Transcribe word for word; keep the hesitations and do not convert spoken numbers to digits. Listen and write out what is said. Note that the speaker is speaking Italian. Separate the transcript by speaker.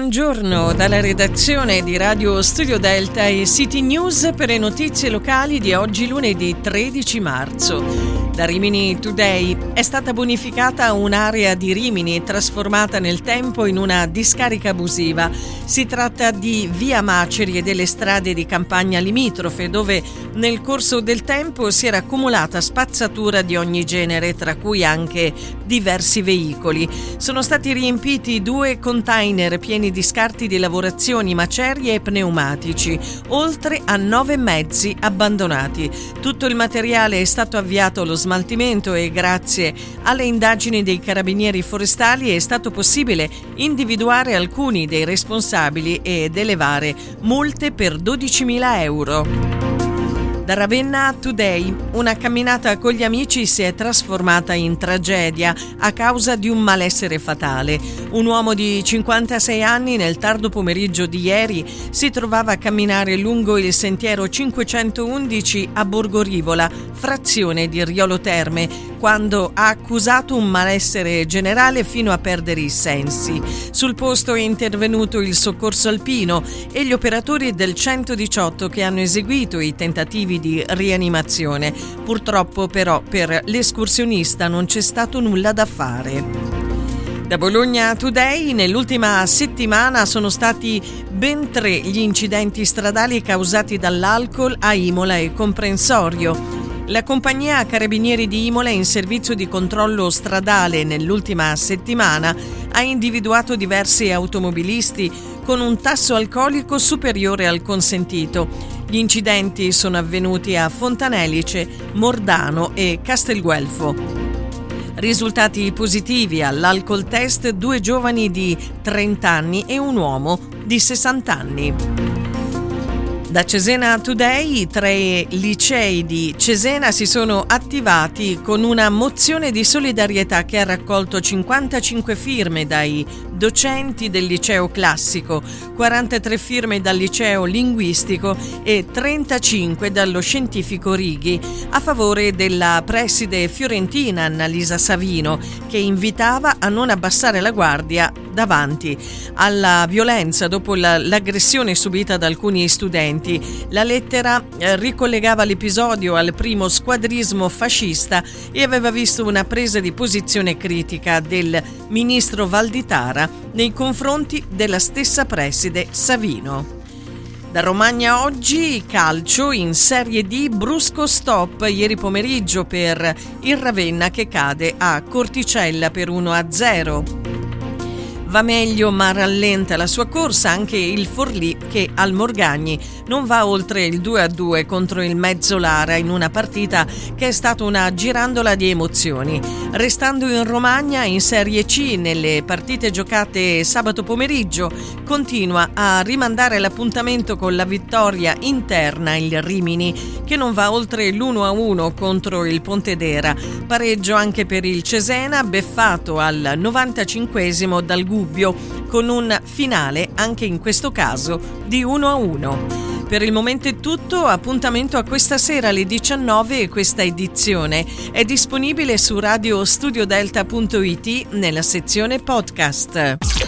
Speaker 1: buongiorno dalla redazione di Radio Studio Delta e City News per le notizie locali di oggi lunedì tredici marzo. Da Rimini Today è stata bonificata un'area di Rimini trasformata nel tempo in una discarica abusiva. Si tratta di via Maceri e delle strade di campagna limitrofe dove nel corso del tempo si era accumulata spazzatura di ogni genere, tra cui anche diversi veicoli. Sono stati riempiti due container pieni di scarti di lavorazioni, macerie e pneumatici, oltre a nove mezzi abbandonati. Tutto il materiale è stato avviato allo smaltimento e grazie alle indagini dei carabinieri forestali è stato possibile individuare alcuni dei responsabili ed elevare multe per dodicimila euro. Da Ravenna Today, una camminata con gli amici si è trasformata in tragedia a causa di un malessere fatale. Un uomo di cinquantasei anni nel tardo pomeriggio di ieri si trovava a camminare lungo il sentiero cinquecentoundici a Borgorivola, frazione di Riolo Terme, quando ha accusato un malessere generale fino a perdere i sensi. Sul posto è intervenuto il soccorso alpino e gli operatori del centodiciotto che hanno eseguito i tentativi di rianimazione. Purtroppo però per l'escursionista non c'è stato nulla da fare. Da Bologna Today, nell'ultima settimana sono stati ben tre gli incidenti stradali causati dall'alcol a Imola e Comprensorio. La compagnia Carabinieri di Imola, in servizio di controllo stradale nell'ultima settimana, ha individuato diversi automobilisti con un tasso alcolico superiore al consentito. Gli incidenti sono avvenuti a Fontanelice, Mordano e Castelguelfo. Risultati positivi all'alcol test due giovani di trenta anni e un uomo di sessanta anni. Da Cesena Today, i tre licei di Cesena si sono attivati con una mozione di solidarietà che ha raccolto cinquantacinque firme dai docenti del liceo classico, quarantatré firme dal liceo linguistico e trentacinque dallo scientifico Righi, a favore della preside fiorentina Annalisa Savino, che invitava a non abbassare la guardia davanti alla violenza dopo la, l'aggressione subita da alcuni studenti. La lettera eh, ricollegava l'episodio al primo squadrismo fascista e aveva visto una presa di posizione critica del ministro Valditara nei confronti della stessa preside Savino. Da Romagna oggi, calcio in Serie D, brusco stop ieri pomeriggio per il Ravenna che cade a Corticella per uno a zero. Va meglio ma rallenta la sua corsa anche il Forlì, che al Morgagni non va oltre il due a due contro il Mezzolara in una partita che è stata una girandola di emozioni. Restando in Romagna, in Serie C, nelle partite giocate sabato pomeriggio, continua a rimandare l'appuntamento con la vittoria interna il Rimini, che non va oltre l'uno a uno contro il Pontedera. Pareggio anche per il Cesena, beffato al novantacinquesimo dal Gubbio, con un finale anche in questo caso di uno a uno. Per il momento è tutto, appuntamento a questa sera alle diciannove e questa edizione è disponibile su radio studio delta punto it nella sezione podcast.